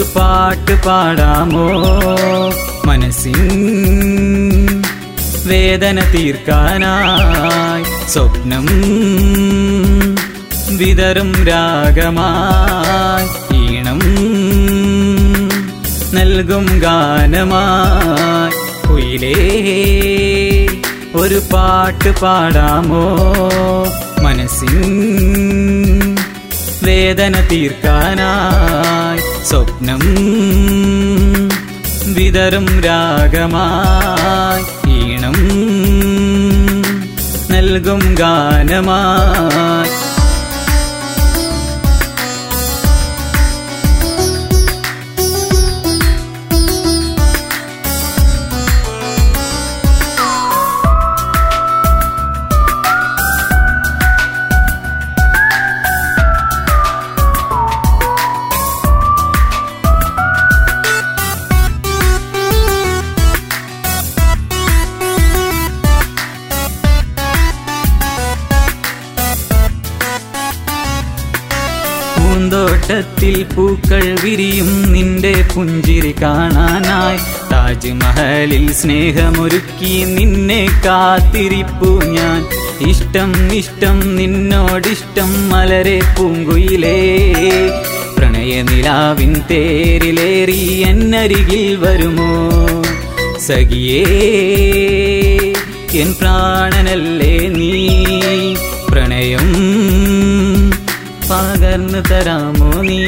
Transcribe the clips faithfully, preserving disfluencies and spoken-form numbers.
പാട്ട് പാടാമോ മനസ്സിൻ വേദന തീർക്കാനായി സ്വപ്നം വിതറും രാഗമായി ഈണം നൽകും ഗാനമായി കുയിലേ ഒരു പാട്ട് പാടാമോ മനസ്സിൻ വേദന തീർക്കാനായി സ്വപ്നം വിതറും രാഗമായി ഈണം നൽകും ഗാനമായി പൂന്തോട്ടത്തിൽ പൂക്കൾ വിരിയും നിന്റെ പുഞ്ചിരി കാണാനായി താജ്മഹലിൽ സ്നേഹമൊരുക്കി നിന്നെ കാത്തിരിപ്പു ഞാൻ ഇഷ്ടം ഇഷ്ടം നിന്നോടിഷ്ടം മലരെ പൂങ്കുയിലേ പ്രണയനിലാവിൻ തേരിലേറി എന്നരികിൽ വരുമോ സഖിയേ എൻ പ്രാണനല്ലേ നീ പ്രണയം പകർന്നു തരാമോ നീ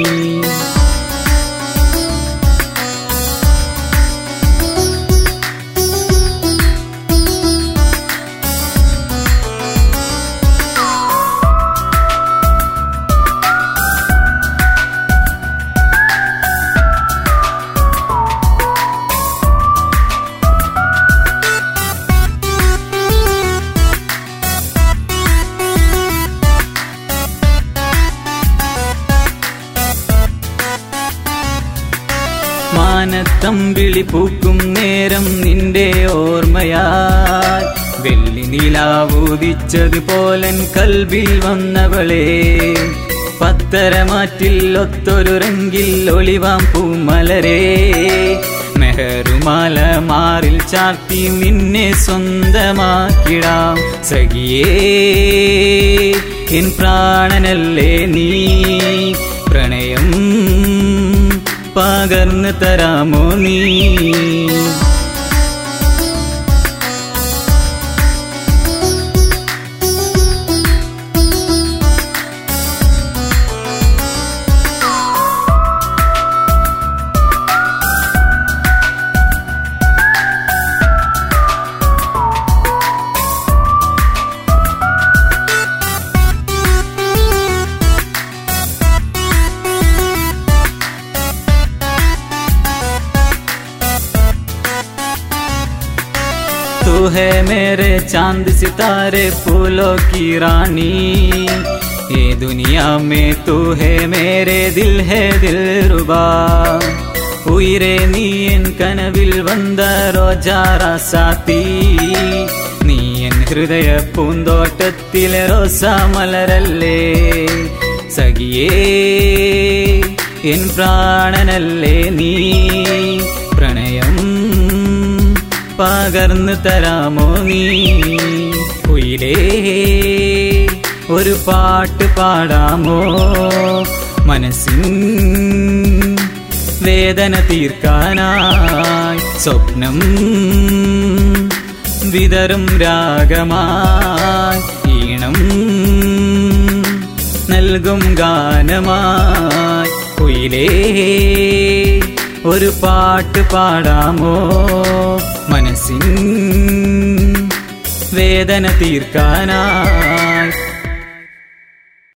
മാനത്തമ്പിളി പൂക്കും നേരം നിന്റെ ഓർമ്മയായി വെള്ളി നിലാവുദിച്ചതുപോലൻ കൽബിൽ വന്നവളെ പത്തരമാറ്റിൽ ഒത്തൊരു റെങ്കിൽ ഒളിവാം പൂമലരെ മെഹറുമാല മാറിൽ ചാർത്തി നിന്നെ സ്വന്തമാക്കിടാം സഖിയേ എൻ പ്രാണനല്ലേ നീ പ്രണയം പകർന്നു തരാമോ നീ तू है मेरे चांद सितारे फूलों की रानी ये दुनिया में तू है मेरे दिल है दिलरुबा उयरे नी एन कनविल वंद रोजा रासाती नी एन हृदय पूന്തോട്ടത്തിലെ റോസാ മലരല്ലേ സഖിയേ എൻ പ്രാണനല്ലേ നീ പ്രണയം പകർന്നു തരാമോ നീ കുയിലേ ഒരു പാട്ട് പാടാമോ മനസ്സിൻ വേദന തീർക്കാനായി സ്വപ്നം വിതറും രാഗമായി ഈണം നൽകും ഗാനമായി കുയിലേ ഒരു പാട്ട് പാടാമോ മനസ്സിൻ വേദന തീർക്കാനായി